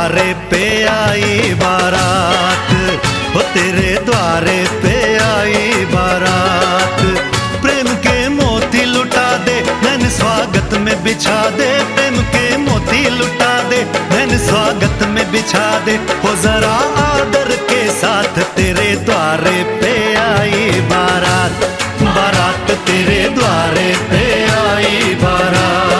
द्वारे पे आई बारात, हो तेरे द्वारे पे आई बारात। प्रेम के मोती लुटा दे, नैन स्वागत में बिछा दे। प्रेम के मोती लुटा दे, नैन स्वागत में बिछा दे। हो जरा आदर के साथ तेरे द्वारे पे आई बारात, बारात तेरे द्वारे पे आई बारात।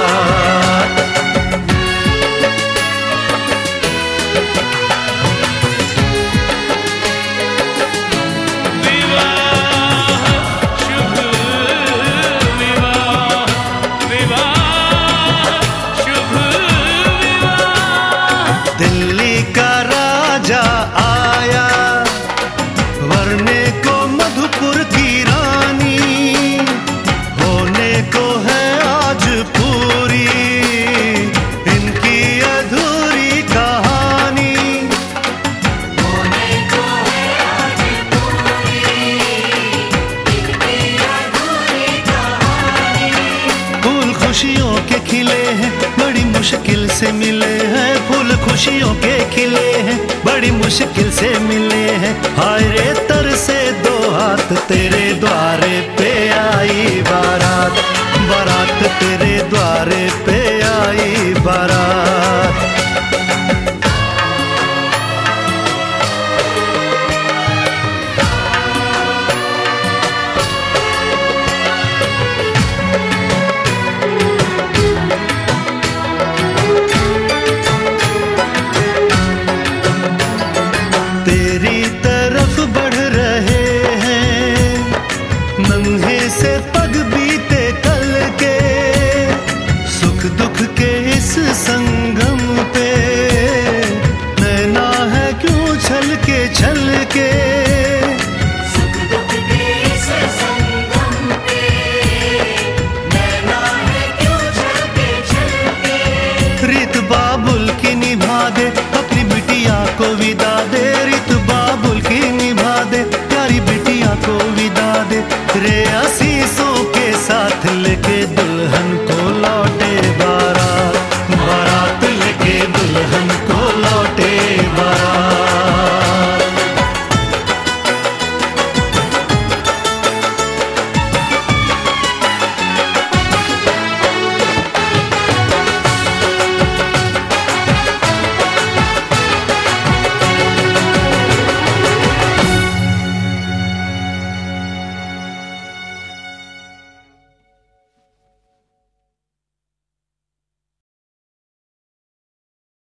दिल्ली का राजा आया, वरने को मधुपुर की रानी, होने को है आज पूरी इनकी अधूरी कहानी। होने को है आज पूरी इनकी अधूरी कहानी। फूल खुशियों के खिले हैं, बड़ी मुश्किल से मिले हैं। फूल खुशियों के खिले हैं, बड़ी मुश्किल से मिले हैं। हाय रे तर से दो हाथ, तेरे द्वारे पे आई बारात, बारात तेरे द्वारे पे आई बारात।